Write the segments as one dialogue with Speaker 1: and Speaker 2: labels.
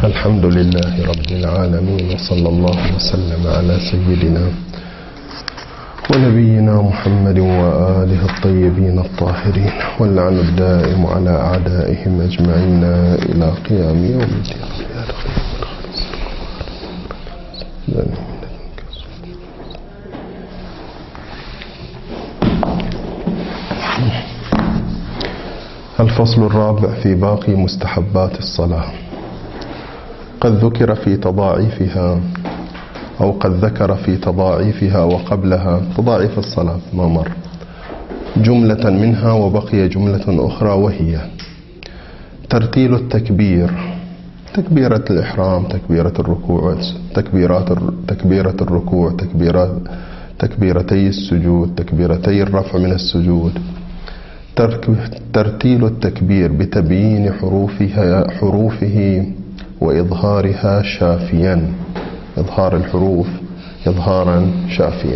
Speaker 1: الحمد لله رب العالمين، وصلى الله وسلم على سيدنا ونبينا محمد وآله الطيبين الطاهرين، واللعن الدائم على أعدائهم أجمعين إلى قيام يوم الدين. الفصل الرابع في باقي مستحبات الصلاة. قد ذكر في تضاعيفها أو قد ذكر في تضاعيفها وقبلها تضاعيف الصلاة ما مر جملة منها، وبقي جملة أخرى وهي ترتيل التكبير، تكبيرة الإحرام، تكبيرة الركوع، تكبيرة الركوع، تكبيرتي السجود، تكبيرتي الرفع من السجود. ترتيل التكبير بتبيين حروفه وإظهارها شافيا، إظهار الحروف إظهارا شافيا.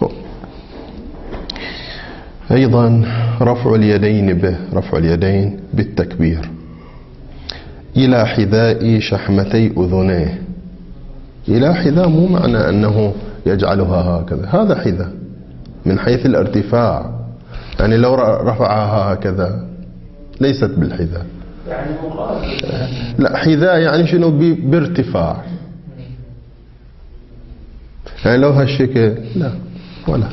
Speaker 1: أيضا رفع اليدين بالتكبير إلى حذاء شحمتي أذنيه. إلى حذاء مو معنى أنه يجعلها هكذا، هذا حذاء من حيث الارتفاع، يعني لو رفعها هكذا ليست بالحذاء،
Speaker 2: يعني
Speaker 1: لا حذاء يعني شنو بارتفاع، يعني لو هالشكل لا ولا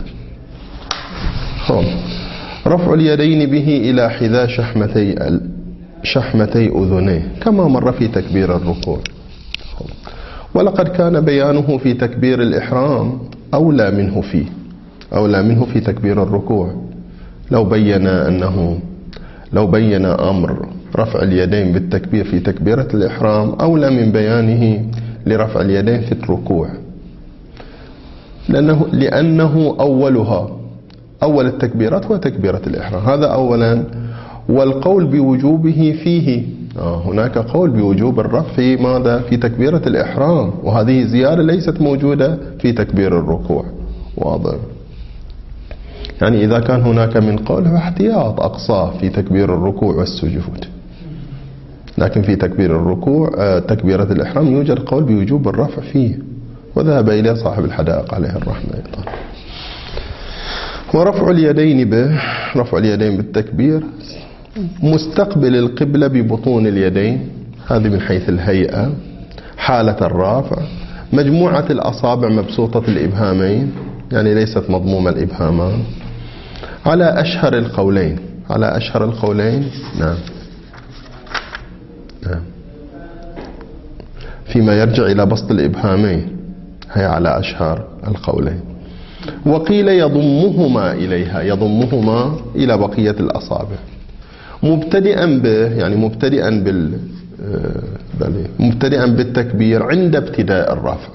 Speaker 1: رفع اليدين به إلى حذاء شحمتي أذنيه كما مر في تكبير الركوع. ولقد كان بيانه في تكبير الإحرام أولى منه في تكبير الركوع. لو بين أمر رفع اليدين بالتكبير في تكبيرة الإحرام أولى من بيانه لرفع اليدين في الركوع، لأنه أول التكبيرات هو تكبيرة الإحرام، هذا أولا. والقول بوجوبه فيه هناك قول بوجوب الرفع في ماذا؟ في تكبيرة الإحرام، وهذه زيادة ليست موجودة في تكبير الركوع. واضح؟ يعني إذا كان هناك من قول فاحتياط أقصاه في تكبير الركوع والسجود، لكن في تكبير الركوع تكبيرة الإحرام يوجد قول بوجوب الرفع فيه، وذهب إليه صاحب الحدائق عليه الرحمة أيضا. ورفع اليدين بالتكبير مستقبل القبلة ببطون اليدين، هذه من حيث الهيئة. حالة الرافع مجموعة الأصابع مبسوطة الإبهامين، يعني ليست مضمومة الإبهامان، على أشهر القولين نعم فيما يرجع إلى بسط الإبهامين، هي على أشهر القولين. وقيل يضمهما إلى بقية الأصابع، مبتدئا بالتكبير عند ابتداء الرفع،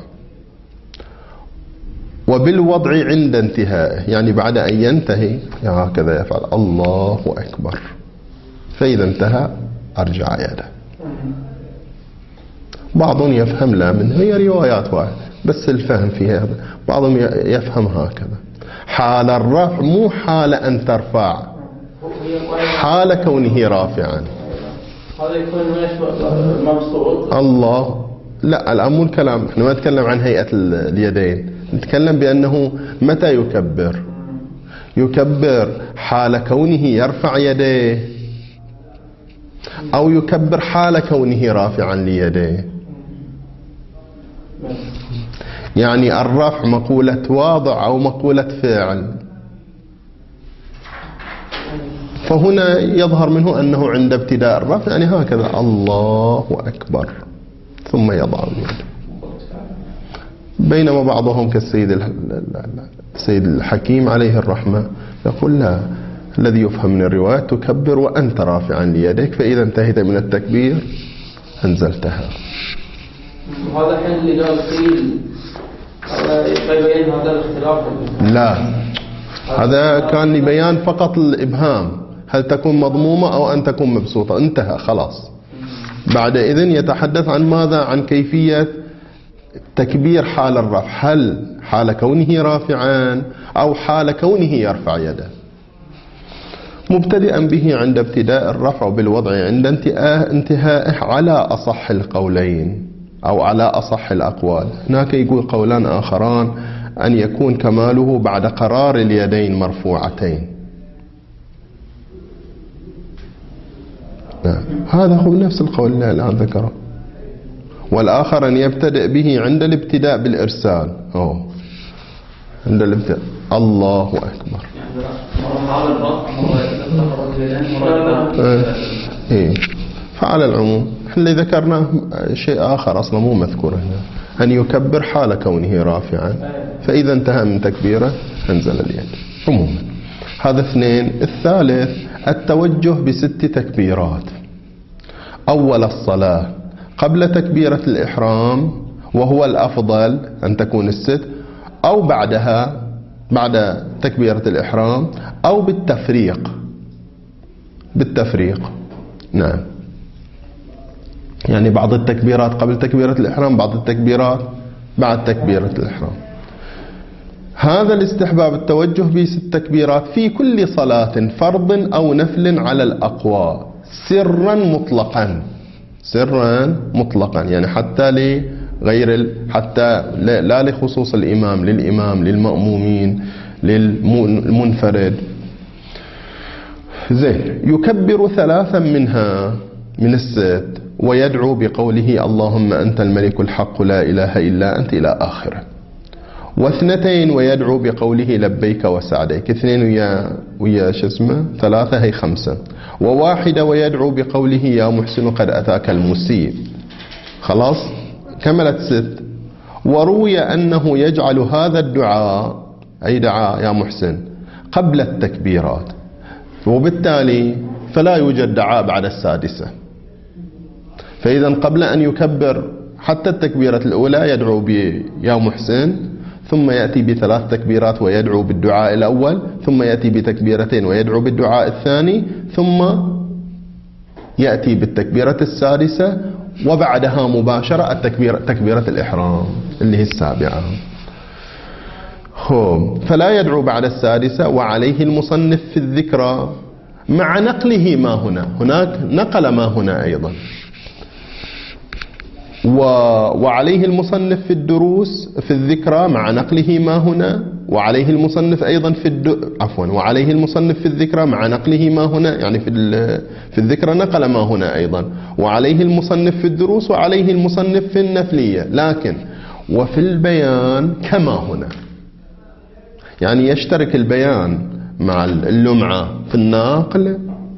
Speaker 1: وبالوضع عند انتهائه، يعني بعد أن ينتهي هكذا يفعل الله أكبر، فإذا انتهى أرجع يده. بعضهم يفهم لا منه، هي روايات واحدة بس الفهم فيها، بعضهم يفهم هكذا. حال الرفع مو حال أن ترفع، حال كونه رافعا.
Speaker 2: هذا يكون مبسوط
Speaker 1: الله لا، الآن مو الكلام، احنا ما نتكلم عن هيئة اليدين، نتكلم بأنه متى يكبر حال كونه يرفع يديه، أو يكبر حال كونه رافعا ليديه. يعني الرفع مقولة واضع أو مقولة فعل، فهنا يظهر منه أنه عند ابتداء الرفع يعني هكذا الله أكبر ثم يضع اليد. بينما بعضهم كالسيد الحكيم عليه الرحمة يقول لا، الذي يفهم من الرواية تكبر وأنت رافعا ليديك، فإذا انتهيت من التكبير أنزلتها.
Speaker 2: هذا حين اللي قال قيل يبين هذا الاختلاف؟ لا،
Speaker 1: هذا كان لبيان فقط الإبهام، هل تكون مضمومة أو أن تكون مبسوطة، انتهى خلاص. بعد إذن يتحدث عن ماذا؟ عن كيفية تكبير حال الرفع، هل حال كونه رافعا أو حال كونه يرفع يده. مبتدئا به عند ابتداء الرفع بالوضع عند انتهائه على أصح القولين أو على أصح الأقوال. هناك يقول قولان آخران أن يكون كماله بعد قرار اليدين مرفوعتين. نعم. هذا هو نفس القول اللي الآن ذكره. والآخر أن يبتدئ به عند الابتداء بالإرسال. عند الابتداء الله أكبر. فعلى العموم اللي ذكرنا شيء آخر أصلا مو مذكور هنا، أن يكبر حال كونه رافعا، فإذا انتهى من تكبيره أنزل اليد عموما. هذا اثنين. الثالث التوجه ب6 تكبيرات. أول الصلاة قبل تكبيرة الإحرام، وهو الأفضل أن تكون ال6، أو بعدها بعد تكبيرة الإحرام، أو بالتفريق. نعم، يعني بعض التكبيرات قبل تكبيرة الإحرام، بعض التكبيرات بعد تكبيرة الإحرام. هذا الاستحباب التوجه ب6 تكبيرات في كل صلاة فرض أو نفل على الأقوى، سرا مطلقا، يعني حتى لغير حتى لا لخصوص الإمام، للإمام، للمأمومين، للمنفرد. زين. يكبر 3 منها من ال6 ويدعو بقوله اللهم أنت الملك الحق لا إله إلا أنت إلى آخره. 2 ويدعو بقوله لبيك وسعديك. 2 ويا 3 هي 5. 1 ويدعو بقوله يا محسن قد أتاك المسيء. خلاص كملت 6. وروي أنه يجعل هذا الدعاء، أي دعاء يا محسن، قبل التكبيرات، وبالتالي فلا يوجد دعاء بعد 6. فإذا قبل أن يكبر حتى التكبيرة الأولى يدعو بيا محسن، ثم يأتي ب3 تكبيرات ويدعو بالدعاء الأول، ثم يأتي ب2 ويدعو بالدعاء الثاني، ثم يأتي بالتكبيرة السادسة، وبعدها مباشرة تكبيرة الإحرام اللي هي 7. فلا يدعو بعد 6. وعليه المصنف في الذكرى مع نقله ما هناك نقل ما هنا أيضا. وعليه المصنف في الدروس في الذكرى مع نقله ما هنا. وعليه المصنف أيضا وعليه المصنف في الذكرى مع نقله ما هنا، يعني في الذكرى نقل ما هنا أيضا. وعليه المصنف في الدروس، وعليه المصنف في النفلية، لكن وفي البيان كما هنا، يعني يشترك البيان مع اللمعة في الناقل.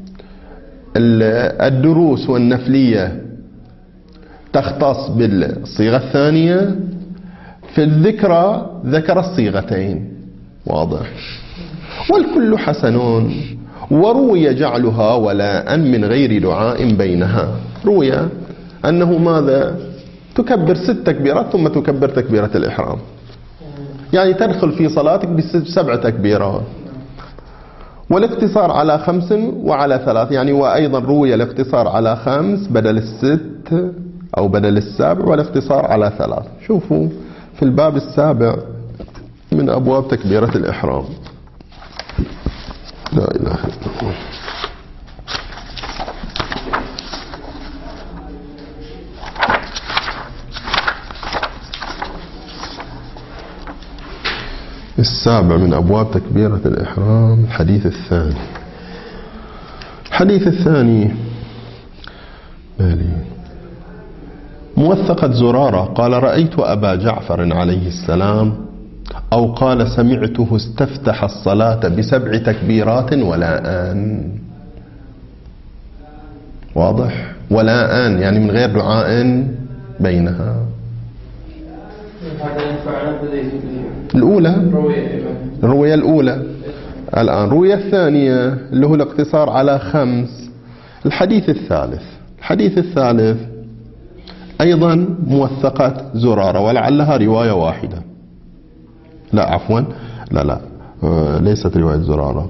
Speaker 1: الدروس والنفلية تختص بالصيغة الثانية. في الذكرى ذكر الصيغتين، واضح. والكل حسن. وروي جعلها ولاء من غير دعاء بينها. روي أنه ماذا؟ تكبر 6 تكبيرات ثم تكبر تكبيرة الإحرام، يعني تدخل في صلاتك ب7 تكبيرات. والاقتصار على 5 وعلى 3، يعني وأيضا روي الاقتصار على 5 بدل 6 أو بدل 7، والاقتصار على 3. شوفوا في الباب 7 من أبواب تكبيرة الإحرام. لا إله إلا الله. السابع من أبواب تكبيرة الإحرام الحديث الثاني. الحديث الثاني موثقة زرارة قال رأيت أبا جعفر عليه السلام، أو قال سمعته استفتح الصلاة ب7 تكبيرات ولاءان. واضح؟ ولاءان يعني من غير دعاء بينها. الأولى الرؤية الأولى. الآن رؤية الثانية اللي هو الاقتصار على 5. الحديث الثالث أيضا موثقة زرارة، ولعلها رواية واحدة. لا عفوا، لا ليست رواية زرارة.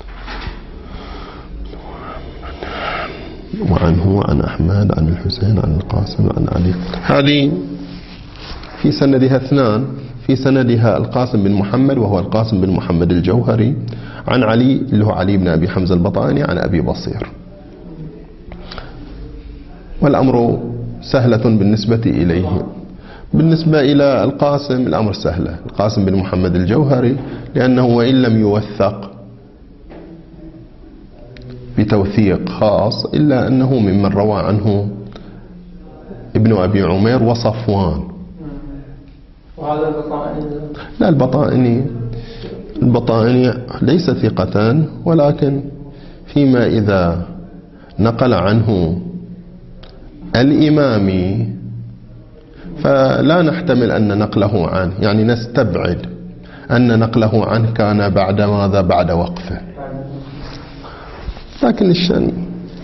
Speaker 1: وعنه عن أحمد عن الحسين عن القاسم عن علي. هذه في سندها 2، في سندها القاسم بن محمد وهو القاسم بن محمد الجوهري عن علي اللي هو علي بن أبي حمزة البطائني عن أبي بصير. والأمر سهلة بالنسبة إليه. بالنسبة إلى القاسم الأمر سهلة، القاسم بن محمد الجوهري، لأنه وإن لم يوثق بتوثيق خاص إلا أنه ممن روى عنه ابن أبي عمير وصفوان.
Speaker 2: وهذا البطائني؟
Speaker 1: لا، البطائني ليس ثقتان، ولكن فيما إذا نقل عنه الإمامي فلا نحتمل أن نقله عنه، يعني نستبعد أن نقله عنه كان بعد ماذا؟ بعد وقفه. لكن الشأن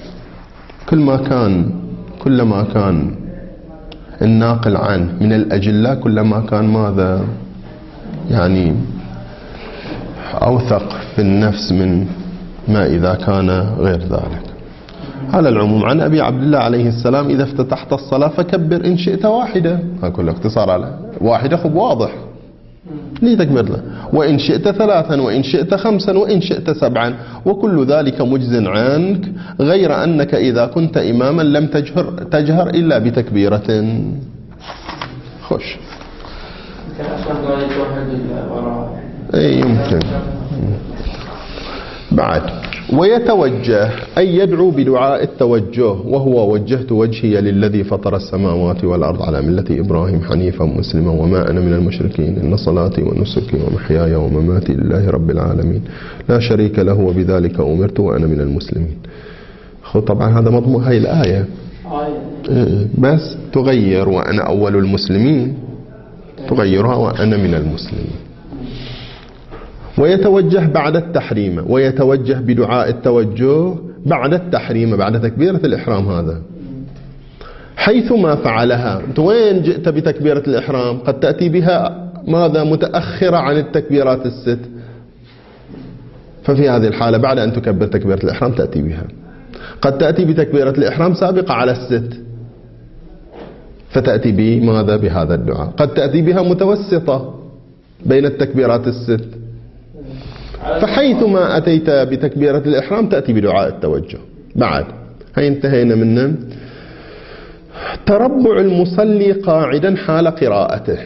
Speaker 1: كلما كان الناقل عنه من الأجلة كلما كان ماذا؟ يعني أوثق في النفس من ما إذا كان غير ذلك. على العموم عن أبي عبد الله عليه السلام: إذا افتتحت الصلاة فكبر إن شئت واحدة. هكذا اختصار على واحدة، خب واضح ليه تكبر له؟ وإن شئت 3 وإن شئت 5 وإن شئت 7، وكل ذلك مجز عنك، غير أنك إذا كنت إماما لم تجهر إلا بتكبيرة. خش أي يمكن. بعد ويتوجه أي يدعو بدعاء التوجه، وهو: وجهت وجهي للذي فطر السماوات والأرض على ملة إبراهيم حنيفا مسلما وما أنا من المشركين، إن صلاتي ونسكي ومحياي ومماتي لله رب العالمين لا شريك له وبذلك أمرت وأنا من المسلمين. طبعا هذا مضمون هاي الآية، بس تغير وأنا أول المسلمين، تغيرها وأنا من المسلمين. ويتوجه بعد التحريم، ويتوجه بدعاء التوجه بعد التحريم، بعد تكبيرة الإحرام. هذا حيثما فعلها. أنت وين جئت بتكبيرة الإحرام؟ قد تأتي بها ماذا؟ متأخرة عن التكبيرات الست، ففي هذه الحالة بعد أن تكبر تكبيرة الإحرام تأتي بها. قد تأتي بتكبيرة الإحرام سابقة على الست، فتأتي بماذا؟ بهذا الدعاء. قد تأتي بها متوسطة بين التكبيرات الست، فحيثما أتيت بتكبيرة الإحرام تأتي بدعاء التوجه. بعد هاي انتهينا منه. تربع المصلي قاعدا حال قراءته.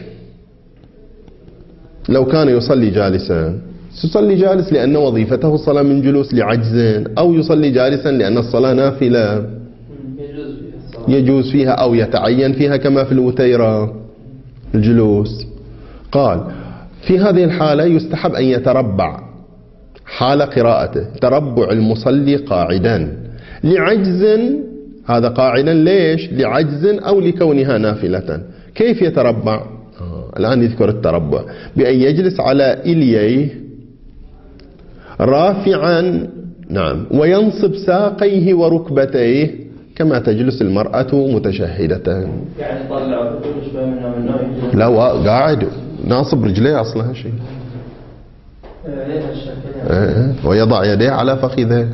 Speaker 1: لو كان يصلي جالسا يصلي جالس لأن وظيفته الصلاة من جلوس لعجز، أو يصلي جالسا لأن الصلاة نافلة يجوز فيها أو يتعين فيها كما في الوتيرة الجلوس. قال: في هذه الحالة يستحب أن يتربع حال قراءته. تربع المصلي قاعدا لعجز. هذا قاعدا ليش؟ لعجز أو لكونها نافلة. كيف يتربع؟ الآن يذكر التربع بأن يجلس على إلييه رافعا، نعم، وينصب ساقيه وركبتيه كما تجلس المرأة متشهدة.
Speaker 2: يعني طلع شوي منه
Speaker 1: لا، قاعد ناصب رجليه أصلها شيء، ويضع يديه على فخذه.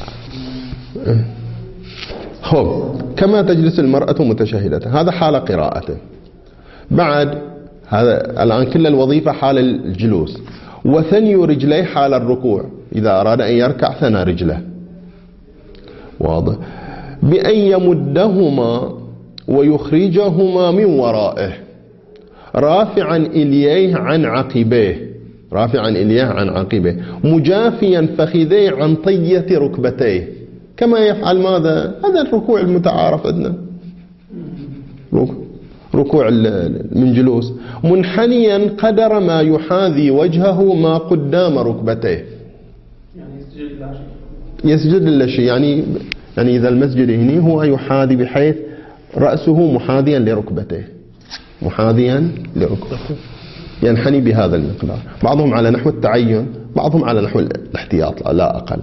Speaker 1: كما تجلس المرأة متشهدة. هذا حال قراءته. بعد هذا الآن كل الوظيفة حال الجلوس. وثني رجليه حال الركوع، إذا أراد أن يركع ثنى رجله. واضح. بأن يمدهما ويخرجهما من ورائه رافعا إليه عن عقبيه، رافعا إليه عن عقبيه، مجافيا فخذيه عن طية ركبتيه، كما يفعل ماذا؟ هذا الركوع المتعارف عندنا، ركوع من جلوس. منحنيا قدر ما يحاذي وجهه ما قدام ركبتيه، يسجد للشيء. يعني إذا المسجد هنا هو يحاذي بحيث رأسه محاذيا لركبتيه، محاذيا لركبته، ينحني بهذا المقدار. بعضهم على نحو التعين، بعضهم على نحو الاحتياط لا أقل.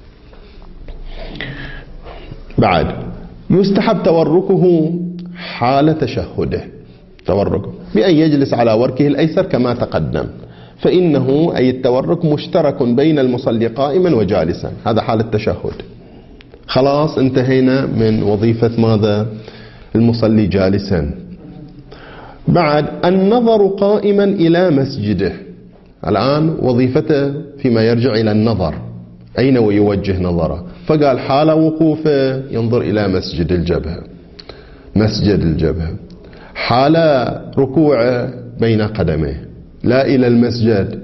Speaker 1: بعد يستحب توركه حال تشهده، توركه بأن يجلس على وركه الأيسر كما تقدم، فإنه أي التورك مشترك بين المصلي قائما وجالسا. هذا حال التشهد. خلاص انتهينا من وظيفة ماذا؟ المصلي جالسا. بعد النظر قائما إلى مسجده. الآن وظيفته فيما يرجع إلى النظر، أين يوجه نظره؟ فقال حال وقوفه ينظر إلى مسجد الجبهة، مسجد الجبهة. حال ركوعه بين قدميه، لا إلى المسجد،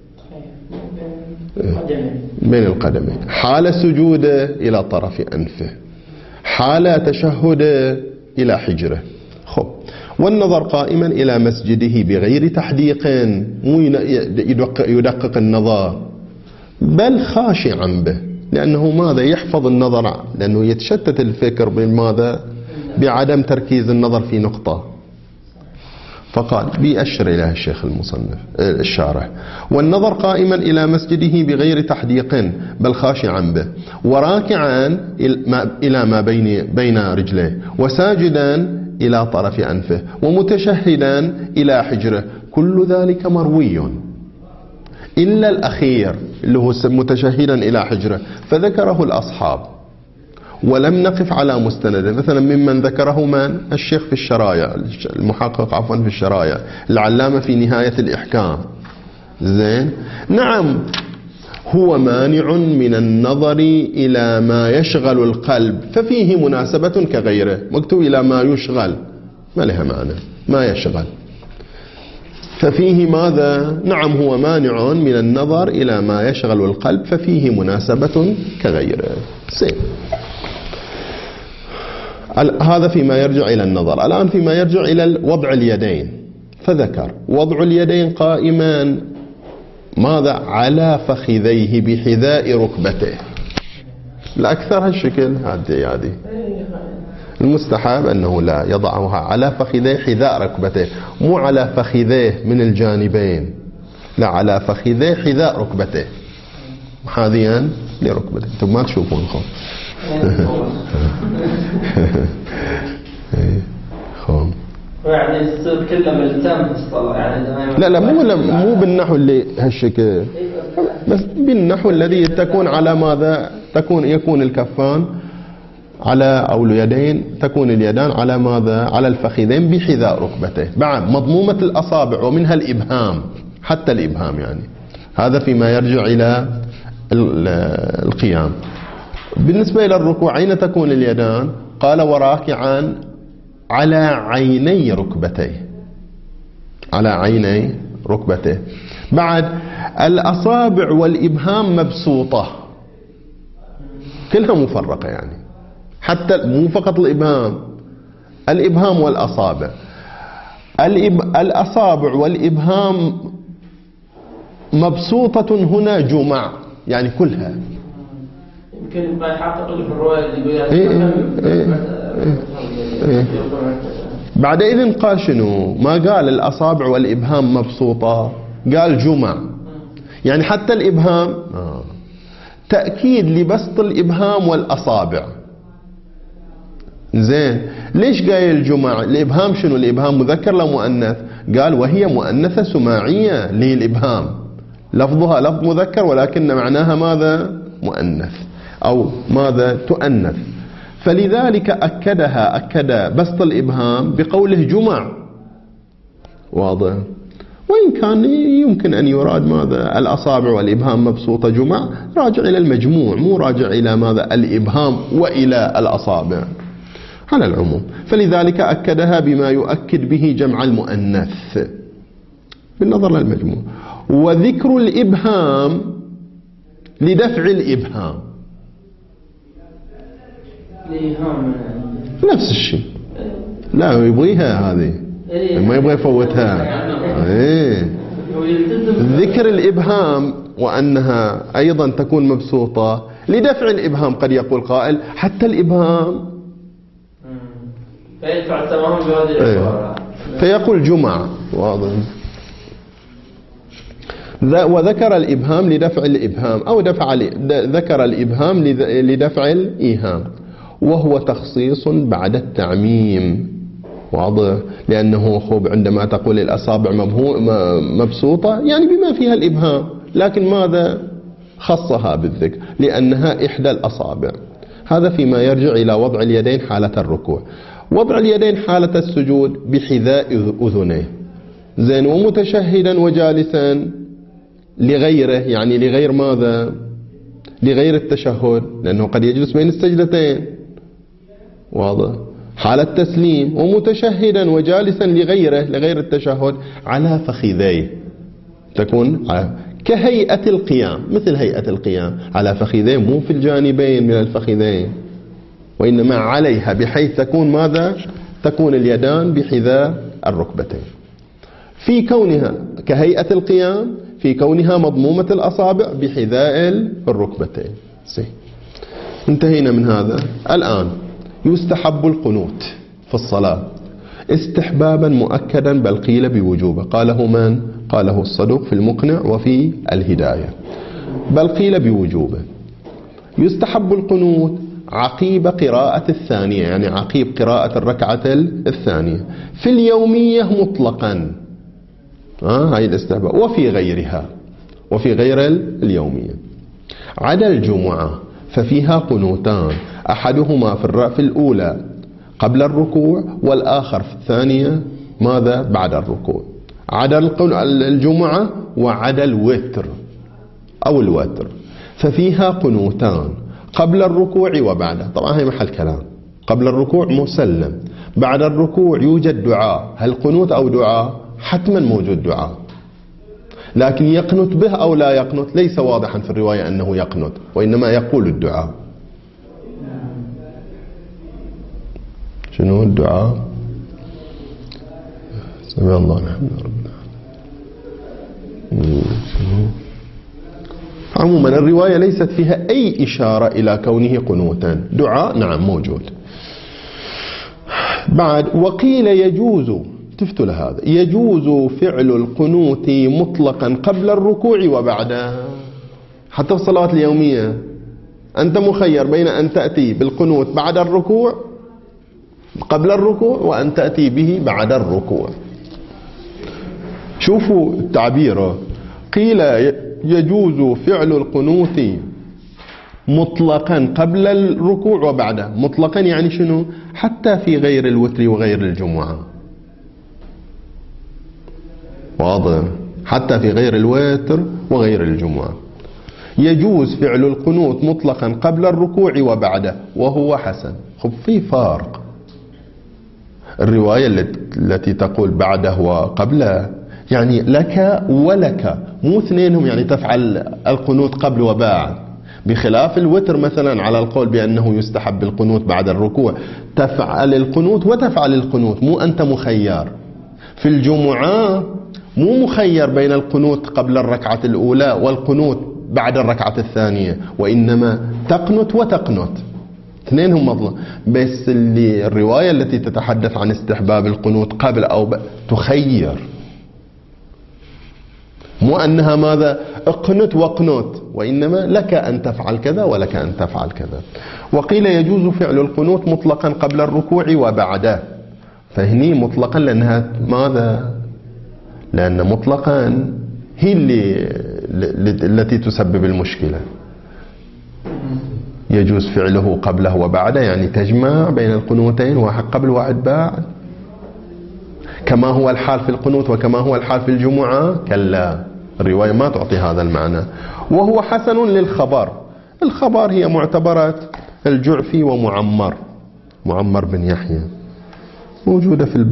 Speaker 1: بين القدمين. حال سجوده إلى طرف أنفه، حال تشهده إلى حجره. خب، والنظر قائما إلى مسجده بغير تحديق، مو يدقق النظر، بل خاشعا به، لأنه ماذا؟ يحفظ النظر، لأنه يتشتت الفكر بماذا؟ بعدم تركيز النظر في نقطة. فقال بيأشر إلى الشيخ المصنف الشارح: والنظر قائما إلى مسجده بغير تحديق بل خاشعا به، وراكعا إلى ما بين رجليه، وساجدا إلى طرف أنفه، ومتشهدا إلى حجره. كل ذلك مروي إلا الأخير اللي هو متشهدا إلى حجره، فذكره الأصحاب ولم نقف على مستنده. مثلا ممن ذكره من؟ الشيخ في الشرايع، المحقق عفوا في الشرايع، العلامة في نهاية الإحكام. زين، نعم، هو مانع من النظر إلى ما يشغل القلب، ففيه مناسبة كغيره. مكتوب إلى ما يشغل، ما لها معنى، ما يشغل، ففيه ماذا؟ نعم، هو مانع من النظر إلى ما يشغل القلب، ففيه مناسبة كغيره. سيب. هذا فيما يرجع إلى النظر. الآن فيما يرجع إلى وضع اليدين، فذكر وضع اليدين قائما ماذا؟ على فخذيه بحذاء ركبته. الأكثر هالشكل هذه المستحب أنه لا يضعها على فخذيه حذاء ركبته، مو على فخذيه من الجانبين، لا، على فخذيه حذاء ركبته، محاذيا لركبته. انتم ما تشوفون خب. خب
Speaker 2: يعني يصير كله ملتم بالصلاة يعني.
Speaker 1: لا مو بالنحو اللي هالشكل، بس بالنحو الذي تكون على ماذا؟ يكون الكفان على أو اليدين، تكون اليدان على ماذا؟ على الفخذين بحذاء ركبته. بعد مضمومة الأصابع ومنها الإبهام، حتى الإبهام يعني. هذا فيما يرجع إلى القيام. بالنسبة إلى الركوع أين تكون اليدان؟ قال وراكعا على عيني ركبتيه، على عيني ركبته. بعد الأصابع والإبهام مبسوطة، كلها مفرقة يعني، حتى مو فقط الإبهام والأصابع. الأصابع والإبهام مبسوطة هنا جمع، يعني كلها.
Speaker 2: يمكن ما يحقق اللي في الرواية اللي يقول
Speaker 1: بعدئذ قال شنو؟ ما قال الأصابع والإبهام مبسوطة، قال جمع، يعني حتى الإبهام تأكيد لبسط الإبهام والأصابع. زين، ليش قايل جمع؟ الإبهام شنو؟ الإبهام مذكر لا مؤنث؟ قال وهي مؤنثة سماعية للإبهام، لفظها لفظ مذكر ولكن معناها ماذا؟ مؤنث أو ماذا؟ تؤنث. فلذلك أكد بسط الإبهام بقوله جمع. واضح؟ وإن كان يمكن أن يراد ماذا؟ الأصابع والإبهام مبسوطة جمع، راجع إلى المجموع، مو راجع إلى ماذا؟ الإبهام وإلى الأصابع على العموم. فلذلك أكدها بما يؤكد به جمع المؤنث بالنظر للمجموع. وذكر الإبهام لدفع الإبهام، نفس الشيء، لا يبغيها هذه، ما يبغى يفوتها. ذكر الإبهام وأنها أيضا تكون مبسوطة لدفع الإبهام. قد يقول قائل حتى الإبهام،
Speaker 2: فيدفع تمام بهذه العبارة،
Speaker 1: فيقول جمع. واضح؟ وذكر الإبهام لدفع الإبهام، أو ذكر الإبهام لدفع الإيهام، وهو تخصيص بعد التعميم. واضح؟ لأنه خب عندما تقول الأصابع مبسوطة يعني بما فيها الإبهام، لكن ماذا؟ خصها بالذكر لأنها إحدى الأصابع. هذا فيما يرجع إلى وضع اليدين حالة الركوع. وضع اليدين حالة السجود بحذاء أذنيه. زين. ومتشهدا وجالسا لغيره، يعني لغير ماذا؟ لغير التشهد، لأنه قد يجلس بين السجدتين. واضح؟ حالة تسليم. ومتشهدا وجالسا لغير التشهد على فخذيه، تكون كهيئة القيام، مثل هيئة القيام على فخذيه، مو في الجانبين من الفخذين، وإنما عليها، بحيث تكون ماذا؟ تكون اليدان بحذاء الركبتين، في كونها كهيئة القيام، في كونها مضمومة الأصابع بحذاء الركبتين. انتهينا من هذا. الآن يستحب القنوت في الصلاة استحبابا مؤكدا، بل قيل بوجوبه. قاله من؟ قاله الصدوق في المقنع وفي الهداية. بل قيل بوجوبه. يستحب القنوت عقيب قراءة الثانية، يعني عقيب قراءة الركعة الثانية، في اليومية مطلقا، هاي الاستحباب، وفي غيرها، وفي غير اليومية. عدا الجمعة ففيها قنوتان، أحدهما في الأولى قبل الركوع، والآخر في الثانية ماذا؟ بعد الركوع. عدا الجمعة وعدا الوتر أو الوتر ففيها قنوتان قبل الركوع وبعده. طبعا هي محل كلام. قبل الركوع مسلم، بعد الركوع يوجد دعاء. هل قنوت أو دعاء؟ حتما موجود دعاء، لكن يقنت به أو لا يقنت ليس واضحا في الرواية أنه يقنت، وإنما يقول الدعاء. شنو الدعاء؟ سمع الله الحمد لله. عموما الرواية ليست فيها أي إشارة إلى كونه قنوتا. دعاء نعم موجود. بعد وقيل يجوز، تفتوا لهذا، يجوز فعل القنوت مطلقا قبل الركوع وبعده. حتى في الصلاة اليومية أنت مخير بين أن تأتي بالقنوت بعد الركوع، قبل الركوع، وأن تأتي به بعد الركوع. شوفوا التعبير. قيل يجوز فعل القنوت مطلقا قبل الركوع وبعده. مطلقا يعني شنو؟ حتى في غير الوتر وغير الجمعة. واضح؟ حتى في غير الوتر وغير الجمعة يجوز فعل القنوت مطلقا قبل الركوع وبعده، وهو حسن. خب في فرق. الرواية التي تقول بعده وقبله يعني لك ولك، مو اثنينهم، يعني تفعل القنوت قبل وبعد، بخلاف الوتر مثلا على القول بأنه يستحب القنوت بعد الركوع، تفعل القنوت وتفعل القنوت، مو أنت مخير. في الجمعة مو مخير بين القنوت قبل الركعة الأولى والقنوت بعد الركعة الثانية، وإنما تقنت وتقنت، اثنينهم مطلق. بس اللي الرواية التي تتحدث عن استحباب القنوت قبل أو تخير، مو أنها ماذا؟ اقنت وقنت، وإنما لك أن تفعل كذا ولك أن تفعل كذا. وقيل يجوز فعل القنوت مطلقا قبل الركوع وبعده. فهني مطلقا لأنها ماذا؟ لأن مطلقا هي التي تسبب المشكلة. يجوز فعله قبله وبعده، يعني تجمع بين القنوتين، واحد قبل واحد بعد، كما هو الحال في القنوت وكما هو الحال في الجمعة. كلا، الرواية ما تعطي هذا المعنى. وهو حسن للخبر. الخبر هي معتبرة الجعفي ومعمر، معمر بن يحيى، موجودة في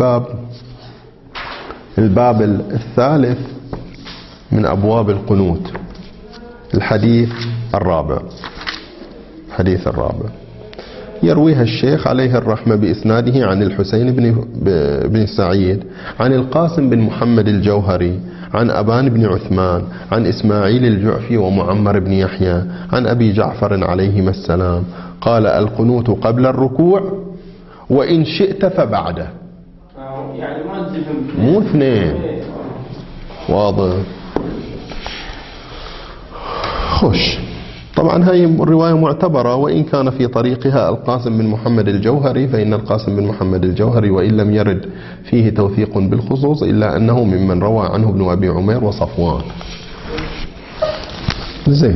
Speaker 1: الباب الثالث من أبواب القنوت، الحديث الرابع. يرويها الشيخ عليه الرحمة بإسناده عن الحسين بن سعيد عن القاسم بن محمد الجوهري عن أبان بن عثمان عن إسماعيل الجعفي ومعمر بن يحيى عن أبي جعفر عليهما السلام قال: القنوت قبل الركوع وإن شئت فبعده.
Speaker 2: يعني ما تفهم،
Speaker 1: مو اثنين. واضح؟ خش. طبعا هاي الرواية معتبرة، وإن كان في طريقها القاسم بن محمد الجوهري، فإن القاسم بن محمد الجوهري وإن لم يرد فيه توثيق بالخصوص إلا أنه ممن روى عنه ابن أبي عمير وصفوان. زين.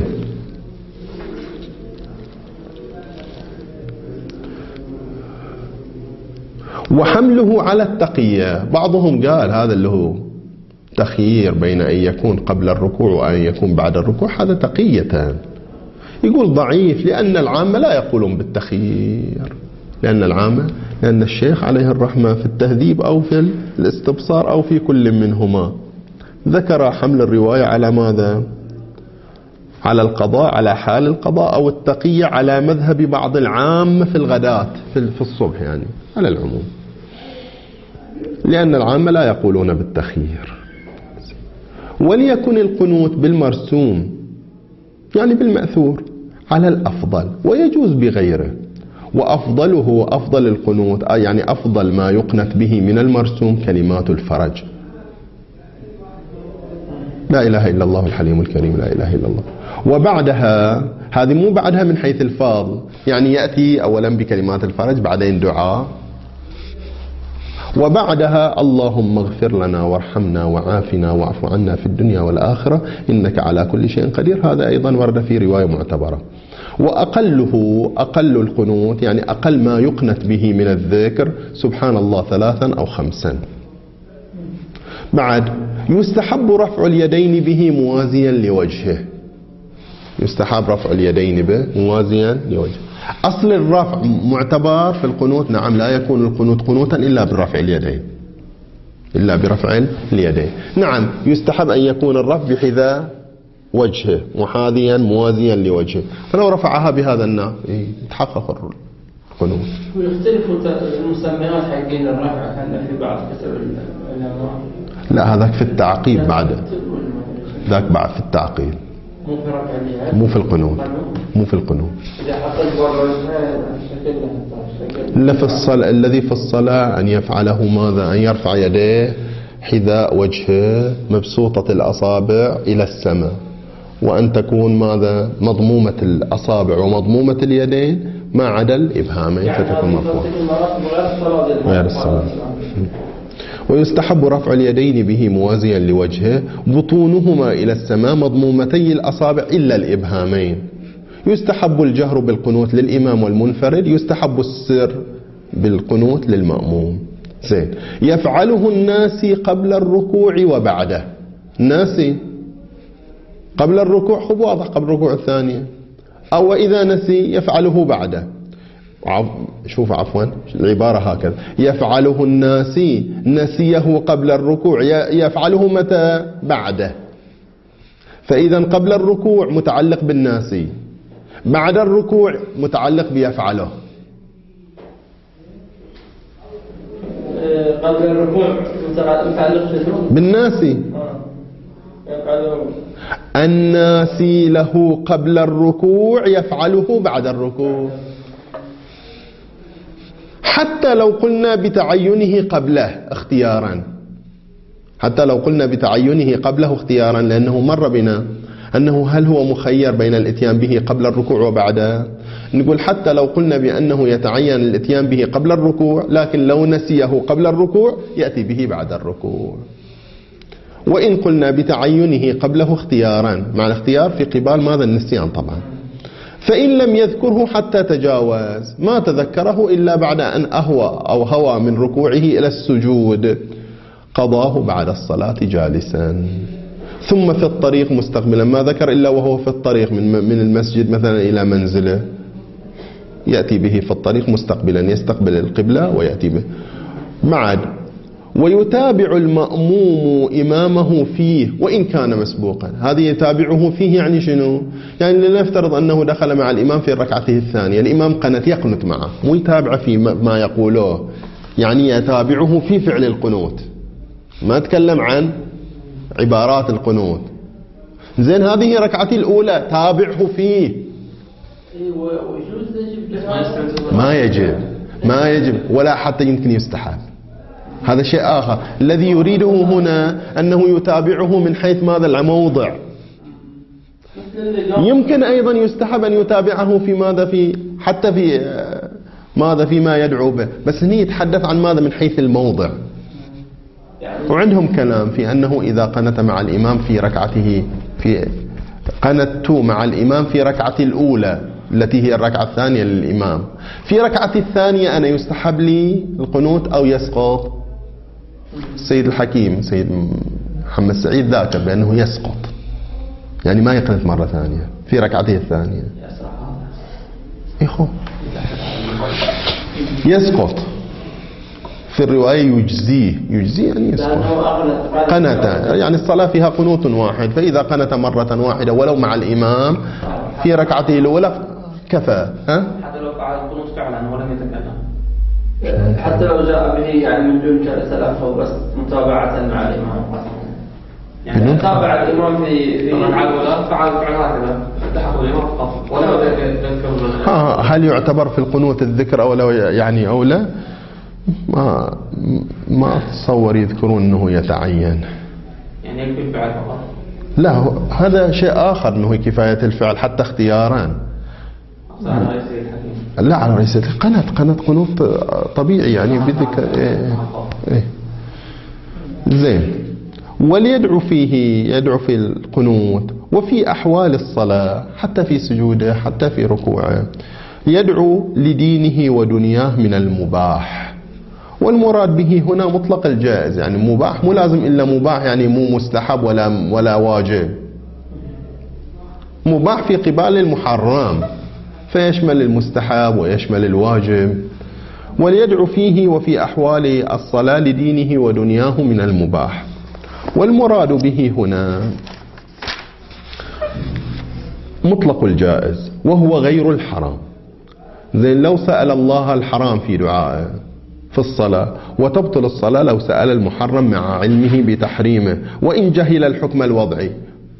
Speaker 1: وحمله على التقية. بعضهم قال هذا اللي هو تخيير بين أن يكون قبل الركوع وأن يكون بعد الركوع هذا تقية. يقول ضعيف لأن العامة لا يقولون بالتخيير، لأن الشيخ عليه الرحمة في التهذيب أو في الاستبصار أو في كل منهما ذكر حمل الرواية على ماذا؟ على القضاء، على حال القضاء، أو التقية على مذهب بعض العامة في الغداة في الصبح، يعني على العموم، لأن العامة لا يقولون بالتخيير. وليكن القنوت بالمرسوم يعني بالمأثور على الأفضل، ويجوز بغيره. وأفضله أفضل القنوت يعني أفضل ما يقنت به من المرسوم كلمات الفرج، لا إله إلا الله الحليم الكريم، لا إله إلا الله. وبعدها، هذه مو بعدها من حيث الفاظ، يعني يأتي أولا بكلمات الفرج بعدين دعاء، وبعدها اللهم اغفر لنا وارحمنا وعافنا واعف عنا في الدنيا والآخرة إنك على كل شيء قدير. هذا أيضا ورد في رواية معتبرة. وأقله أقل القنوت يعني أقل ما يقنت به من الذكر سبحان الله 3 أو 5. بعد يستحب رفع اليدين به موازيا لوجهه، يستحب رفع اليدين به موازيا لوجهه. أصل الرفع معتبر في القنوت، نعم، لا يكون القنوت قنوتا إلا برفع اليدين، إلا برفع اليدين. نعم يستحب أن يكون الرفع بحذاء وجهه محاذيا موازيا لوجهه، فلو رفعها بهذا النحو يتحقق القنوت.
Speaker 2: ويختلف المسميات حقين الرفع كان في بعض كتب العلماء.
Speaker 1: لا هذاك في التعقيب بعد، ذاك بعد في التعقيب،
Speaker 2: مو في رفع اليد،
Speaker 1: مو في القنوت، مو في القنوت.
Speaker 2: إذا حطيت برا شكلها
Speaker 1: الذي في الصلاة أن يفعله ماذا؟ أن يرفع يديه حذاء وجهه مبسوطة الأصابع إلى السماء، وأن تكون ماذا؟ مضمومة الأصابع ومضمومة اليدين ما عدا الإبهامين، يعني فتكون مرفوعة غير الصلاة. ويستحب رفع اليدين به موازيا لوجهه بطونهما إلى السماء مضمومتي الأصابع إلا الإبهامين. يستحب الجهر بالقنوت للإمام والمنفرد، يستحب السر بالقنوت للمأموم. زين. يفعله الناسي قبل الركوع وبعده، الناسي قبل الركوع خب واضح قبل الركوع الثانية، أو إذا نسي يفعله بعده. شوف عفوا العبارة هكذا، يفعله الناسي، نسيه قبل الركوع، يفعله متى؟ بعده. فإذا قبل الركوع متعلق بالناسي، بعد الركوع متعلق بيفعله.
Speaker 2: قبل الركوع متعلق
Speaker 1: بالناسي، الناسي له قبل الركوع يفعله بعد الركوع، حتى لو قلنا بتعينه قبله اختيارا، حتى لو قلنا بتعينه قبله اختيارا، لأنه مر بنا أنه هل هو مخير بين الاتيان به قبل الركوع وبعده؟ نقول حتى لو قلنا بأنه يتعين الاتيان به قبل الركوع، لكن لو نسيه قبل الركوع يأتي به بعد الركوع. وإن قلنا بتعينه قبله اختيارا، مع الاختيار في قبال ماذا؟ النسيان طبعا. فإن لم يذكره حتى تجاوز، ما تذكره إلا بعد أن أهوى أو هوى من ركوعه إلى السجود، قضاه بعد الصلاة جالسا، ثم في الطريق مستقبلا، ما ذكر إلا وهو في الطريق من المسجد مثلا إلى منزله، يأتي به في الطريق مستقبلا، يستقبل القبلة ويأتي به. بعد ويتابع المأموم إمامه فيه وإن كان مسبوقا. هذه يتابعه فيه يعني شنو؟ يعني لنفترض أنه دخل مع الإمام في ركعته الثانية، الإمام قنت يقنت معه، مو يتابع في ما يقوله، يعني يتابعه في فعل القنوت، ما تكلم عن عبارات القنوت. زين هذه ركعتي الأولى تابعه فيه. ما يجب ولا حتى يمكن يستحب، هذا شيء آخر. الذي يريده هنا أنه يتابعه من حيث ماذا؟ الموضع. يمكن أيضا يستحب أن يتابعه في ماذا؟ في حتى في ماذا؟ فيما يدعو به، بس هنا يتحدث عن ماذا؟ من حيث الموضع. وعندهم كلام في أنه إذا قنت مع الإمام في ركعته، في قنت مع الإمام في ركعته الأولى التي هي الركعة الثانية للإمام. في ركعتي الثانية أنا يستحب لي القنوت أو يسقط؟ السيد الحكيم سيد محمد سعيد ذاكر بأنه يسقط، يعني ما يقنت مرة ثانية في ركعته الثانية. يسقط في الرواية يجزيه يعني يسقط قنت، يعني الصلاة فيها قنوت واحد، فإذا قنت مرة واحدة ولو مع الإمام في ركعته الأولى كفى.
Speaker 2: حتى لو فعل القنوت فعلا ولم يتكلم، حتى لو جاء به يعني من دون سلف أو بس متابعة مع الإمام، يعني تابع الإمام في الركعة الأولى فعل هكذا التحق الإمام فقط ولا ذكر.
Speaker 1: هل يعتبر في القنوت الذكر أو لا يعني أو لا؟ ما أتصور يذكرون أنه يتعين،
Speaker 2: يعني يكفي الفعل فقط.
Speaker 1: لا هذا شيء آخر، أنه كفاية الفعل حتى اختياران. لا على رئيس قنت قنوت طبيعي يعني بذكر. زين. وليدعو فيه، يدعو في القنوت وفي أحوال الصلاة، حتى في سجوده حتى في ركوعه، يدعو لدينه ودنياه من المباح. والمراد به هنا مطلق الجائز، يعني مباح، مو لازم إلا مباح، يعني مو مستحب ولا واجب، مباح في قبال المحرم، فيشمل المستحب ويشمل الواجب. وليدعو فيه وفي أحوال الصلاة لدينه ودنياه من المباح. والمراد به هنا مطلق الجائز وهو غير الحرام. زين لو سأل الله الحرام في دعائه في الصلاة، وتبطل الصلاة لو سأل المحرم مع علمه بتحريمه وإن جهل الحكم الوضعي.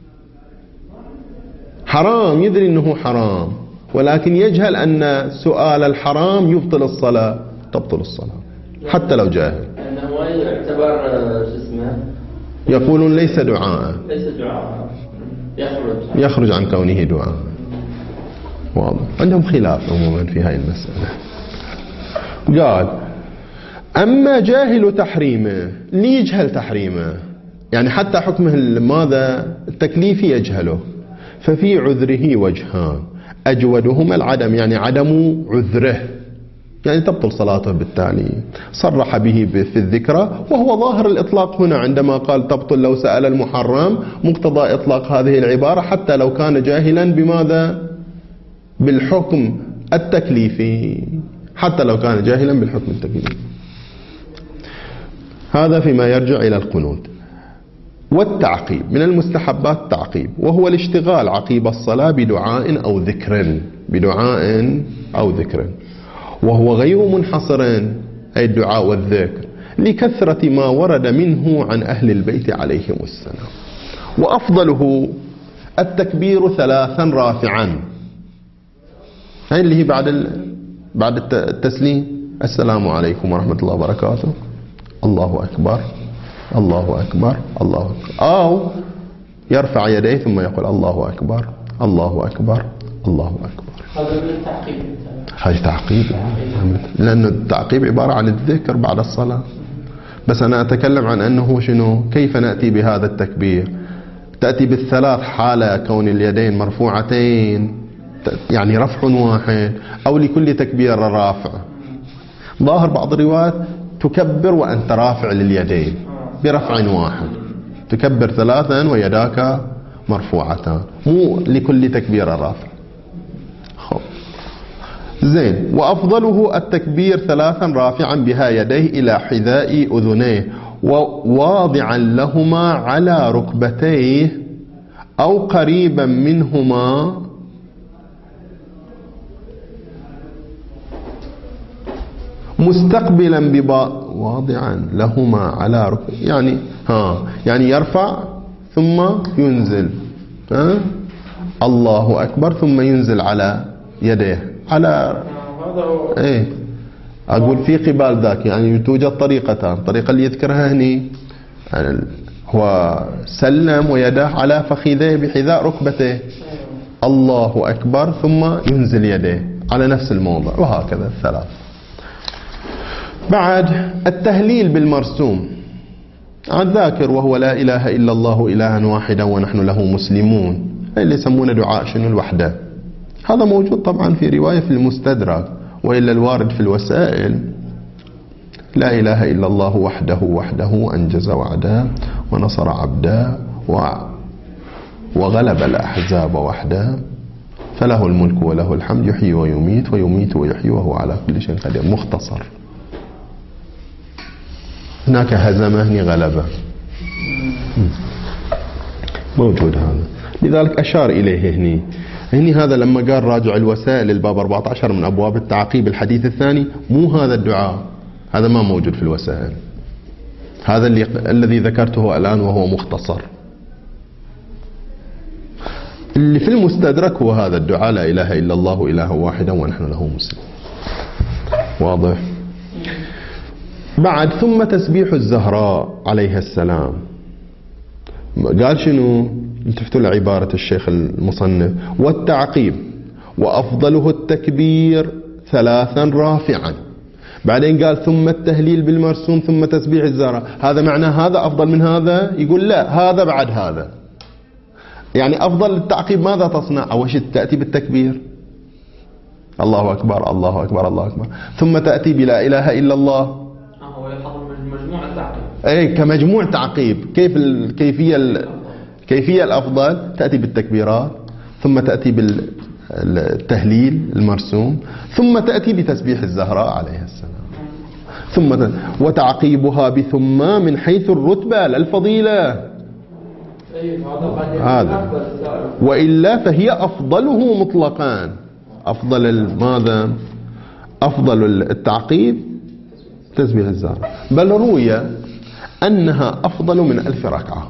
Speaker 1: حرام يدري أنه حرام ولكن يجهل أن سؤال الحرام يبطل الصلاة، تبطل الصلاة حتى لو جاهل.
Speaker 2: أنه يعتبر
Speaker 1: يقولون ليس دعاء، يخرج عن كونه دعاء. واضح. عندهم خلاف عموما في هاي المسألة. قال أما جاهل تحريمه، ليجهل تحريمه، يعني حتى حكمه ماذا التكليفي يجهله، ففي عذره وجهان، أجودهما العدم، يعني عدم عذره، يعني تبطل صلاته بالتالي. صرح به في الذكرى، وهو ظاهر الإطلاق هنا عندما قال تبطل لو سأل المحرم، مقتضى إطلاق هذه العبارة حتى لو كان جاهلا بماذا؟ بالحكم التكليفي، حتى لو كان جاهلا بالحكم التكليفي. هذا فيما يرجع إلى القنوت. والتعقيب من المستحبات التعقيب، وهو الاشتغال عقيب الصلاة بدعاء أو ذكر، بدعاء أو ذكر، وهو غير منحصر، أي الدعاء والذكر، لكثرة ما ورد منه عن أهل البيت عليهم السلام. وأفضله التكبير 3 رافعا، هاي اللي هي بعد التسليم، السلام عليكم ورحمة الله وبركاته، الله أكبر الله أكبر الله أكبر، أو يرفع يديه ثم يقول الله أكبر الله أكبر الله أكبر.
Speaker 2: هذا من التعقيب،
Speaker 1: هذا تعقيب، لأن التعقيب عبارة عن الذكر بعد الصلاة. بس أنا أتكلم عن أنه شنو، كيف نأتي بهذا التكبير. تأتي بالثلاث حالة كون اليدين مرفوعتين، يعني رفع واحد، أو لكل تكبير رافع. ظاهر بعض الروايات تكبر وأنت رافع لليدين برفع واحد، تكبر 3 ويداك مرفوعتان، مو لكل تكبير رافع. زين. وأفضله التكبير 3 رافعا بها يديه إلى حذاء أذنيه، وواضعا لهما على ركبتيه أو قريبا منهما، مستقبلا واضعا لهما على ركبتيه، يعني يرفع ثم ينزل، الله أكبر ثم ينزل على يديه، على أقول في قبال ذاك، يعني توجد طريقتان. الطريقة اللي يذكرها هني يعني هو سلم ويداه على فخذيه بحذاء ركبته، الله أكبر ثم ينزل يديه على نفس الموضع، وهكذا 3. بعد التهليل بالمرسوم عن ذاكر، وهو لا إله إلا الله إلها واحدا ونحن له مسلمون، اللي يسمونه دعاء شنو الوحدة. هذا موجود طبعا في رواية في المستدرك، وإلا الوارد في الوسائل: لا إله إلا الله وحده أنجز وعده ونصر عبده وغلب الأحزاب وحده فله الملك وله الحمد يحيي ويميت ويحيي وهو على كل شيء قدير. مختصر. هناك هزمه، هني غلبه، موجود هذا. لذلك أشار إليه هني هذا لما قال راجع الوسائل الباب 14 من أبواب التعقيب الحديث الثاني، مو هذا الدعاء، هذا ما موجود في الوسائل، هذا الذي ذكرته الآن وهو مختصر. اللي في المستدرك هو هذا الدعاء: لا إله إلا الله إله واحد ونحن له مسلمون. واضح؟ بعد ثم تسبيح الزهراء عليها السلام. قال شنو؟ التفتوا لعبارة الشيخ المصنف: والتعقيب وأفضله التكبير 3 رافعا. بعدين قال ثم التهليل بالمرسوم ثم تسبيح الزهراء. هذا معناه هذا أفضل من هذا؟ يقول لا، هذا بعد هذا. يعني أفضل التعقيب ماذا تصنع؟ أول شيء تأتي بالتكبير، الله أكبر الله أكبر الله أكبر، ثم تأتي بلا إله إلا الله.
Speaker 2: هو يحضر مجموع التعقيب.
Speaker 1: أي كمجموع تعقيب. كيف الكيفية الأفضل؟ تأتي بالتكبيرات، ثم تأتي بالتهليل المرسوم، ثم تأتي بتسبيح الزهراء عليها السلام، وتعقيبها بثم من حيث الرتبة لا الفضيلة. هذا وإلا فهي أفضله مطلقا. أفضل ماذا؟ أفضل التعقيب تسبيح الزهراء، بل روي أنها أفضل من 1000 ركعة.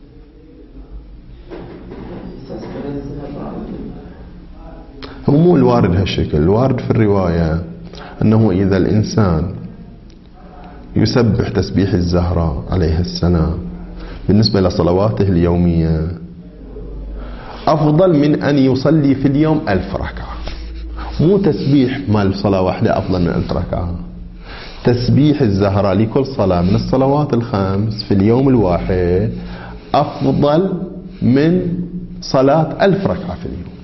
Speaker 1: هو مو الوارد هالشكل. الوارد في الرواية أنه إذا الإنسان يسبح تسبيح الزهراء عليها السلام بالنسبة لصلواته اليومية أفضل من أن يصلي في اليوم 1000 ركعة. مو تسبيح مال صلاة واحدة أفضل من 1000 ركعة. تسبيح الزهراء لكل صلاة من الصلوات الخمس في اليوم الواحد أفضل من صلاة 1000 ركعة في اليوم.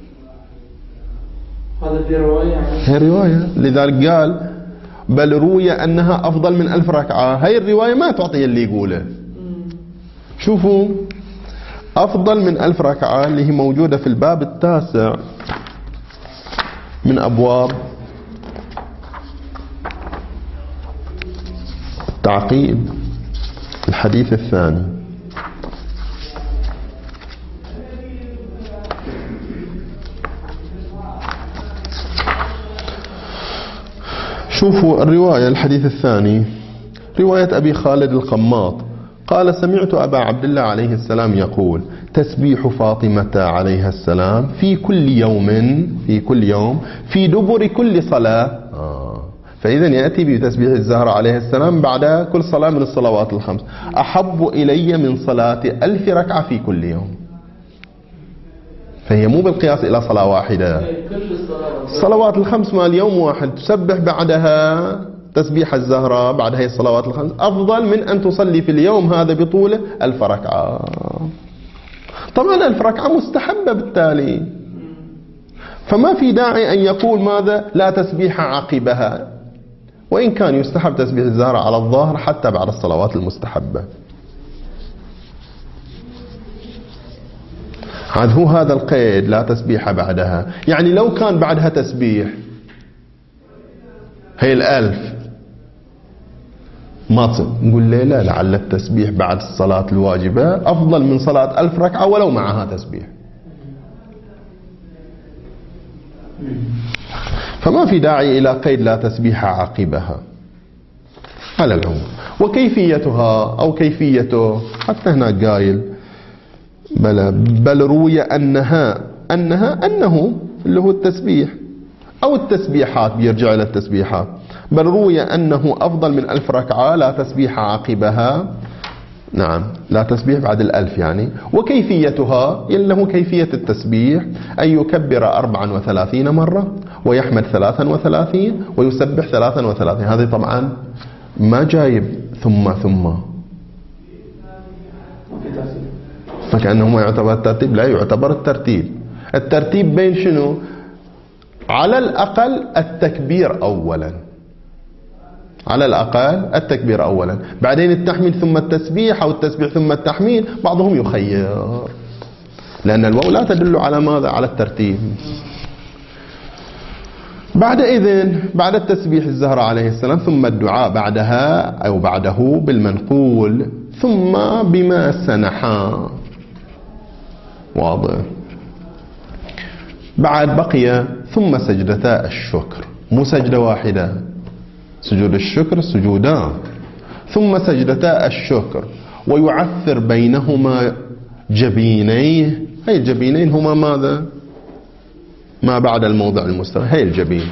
Speaker 2: هذا في رواية.
Speaker 1: هي رواية. لذلك قال بل روي أنها أفضل من 1000 ركعة. هاي الرواية ما تعطي اللي يقوله. شوفوا، أفضل من 1000 ركعة اللي هي موجودة في الباب 9 من أبواب تعقيب الحديث الثاني. شوفوا الرواية الحديث الثاني، رواية أبي خالد القماط قال: سمعت أبا عبد الله عليه السلام يقول: تسبيح فاطمة عليها السلام في كل يوم في دبر كل صلاة. فإذا يأتي بتسبيح الزهراء عليه السلام بعد كل صلاة من الصلوات الخمس أحب إلي من صلاة 1000 ركعة في كل يوم. فهي مو بالقياس إلى صلاة واحدة. الصلوات الخمس مال يوم واحد تسبح بعدها تسبيح الزهراء بعد هي الصلوات الخمس أفضل من أن تصلي في اليوم هذا بطوله 1000 ركعة. طبعا 1000 ركعة مستحبة بالتالي، فما في داعي أن يقول ماذا لا تسبيح عقبها، وإن كان يستحب تسبيح الزهراء على الظاهر حتى بعد الصلوات المستحبة. هذا القيد لا تسبيح بعدها. يعني لو كان بعدها تسبيح هي 1000 ما نقول لا، لعل التسبيح بعد الصلاة الواجبة أفضل من صلاة 1000 ركعة ولو معها تسبيح. فما في داعي إلى قيد لا تسبيح عقبها على العموم. وكيفيتها أو كيفيته حتى هنا قايل بل روي أنه اللي هو التسبيح أو التسبيحات، بيرجع إلى التسبيحات. بل روي أنه أفضل من 1000 ركعة لا تسبيح عقبها. نعم، لا تسبيح بعد 1000 يعني. وكيفيتها إنه كيفية التسبيح أن يكبر 34 مرة ويحمد 33 ويسبح 33. هذه طبعا ما جايب ثم فكأنه ما يعتبر الترتيب. لا، يعتبر الترتيب بين شنو؟ على الأقل التكبير أولا، على الأقل التكبير أولا، بعدين التحميد ثم التسبيح، أو التسبيح ثم التحميد. بعضهم يخير، لأن الواو لا تدل على ماذا؟ على الترتيب. بعد التسبيح الزهراء عليه السلام، ثم الدعاء بعدها أو بعده بالمنقول، ثم بما سنحا. واضح؟ بعد بقي ثم سجدتا الشكر، مو سجدة واحدة، سجود الشكر سجودان، ثم سجدتا الشكر، ويعثر بينهما جبينيه. هي الجبينين هما ماذا؟ ما بعد الموضع المستوى، هي الجبين.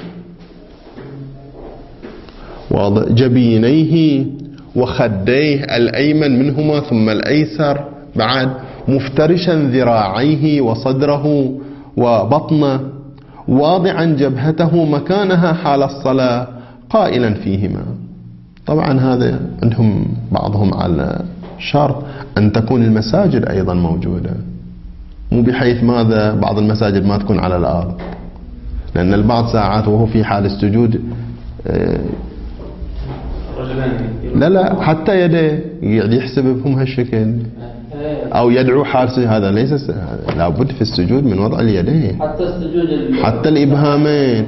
Speaker 1: واضح؟ جبينيه وخديه، الأيمن منهما ثم الأيسر. بعد مفترشا ذراعيه وصدره وبطنه، واضعا جبهته مكانها حال الصلاة، قائلا فيهما. طبعا هذا عندهم بعضهم على شرط أن تكون المساجد أيضا موجودة، مو بحيث ماذا؟ بعض المساجد ما تكون على الأرض، لأن البعض ساعات وهو في حال السجود لا حتى يديه يقعد يحسب بهم هالشكل، أو يدعو حارس. هذا ليس لابد في السجود من وضع اليدين، حتى السجود حتى الإبهامين.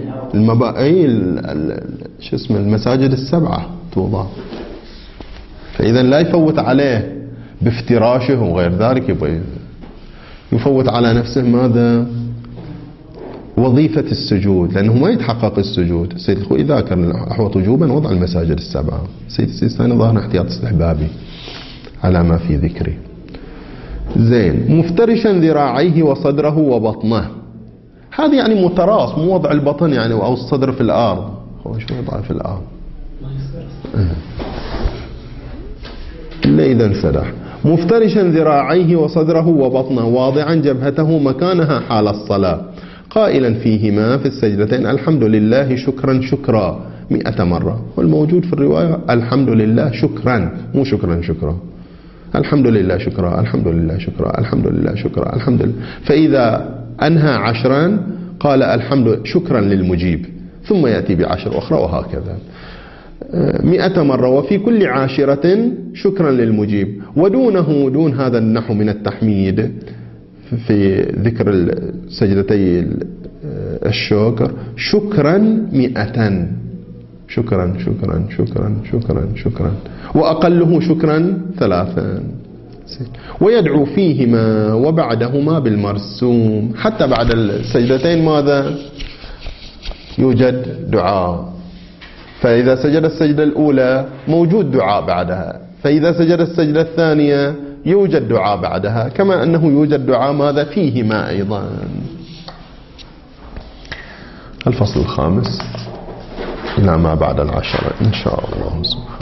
Speaker 1: شو اسمه المساجد السبعة توضع، فإذا لا يفوت عليه بافتراشه وغير ذلك، يبغى يفوت على نفسه ماذا؟ وظيفة السجود، لأنه ما يتحقق السجود. سيد الخوي ذاكر أحوط وجوبا وضع المساجد السبعة. سيد السيستاني ظاهر احتياط استحبابي على ما في ذكري. زين. مفترشا ذراعيه وصدره وبطنه، هذا يعني متراص، مو وضع البطن يعني أو الصدر في الأرض. هو شو يضع في الأرض إلا إذا انسدح. مفترشا ذراعيه وصدره وبطنه، واضعا جبهته مكانها حال الصلاة، قائلا فيهما في السجدتين الحمد لله شكرا شكرا 100 مرة. والموجود في الرواية الحمد لله شكرا، مو شكرا شكرا. الحمد لله شكرا، الحمد لله شكرا، الحمد لله شكرا، الحمد لله. فإذا أنهى 10 قال الحمد شكرا للمجيب، ثم يأتي ب10 أخرى، وهكذا 100 مرة. وفي كل 10 شكرا للمجيب. ودونه، دون هذا النحو من التحميد في ذكر سجدتي الشكر، شكرا 100. شكرا شكرا شكرا شكرا شكرا. وأقله شكرا 3. ويدعو فيهما وبعدهما بالمرسوم. حتى بعد السجدتين ماذا؟ يوجد دعاء. فإذا سجد السجدة الأولى موجود دعاء بعدها، فإذا سجد السجدة الثانية يوجد دعاء بعدها، كما أنه يوجد دعاء ماذا؟ فيهما أيضا. الفصل 5 إلى ما بعد 10 إن شاء الله.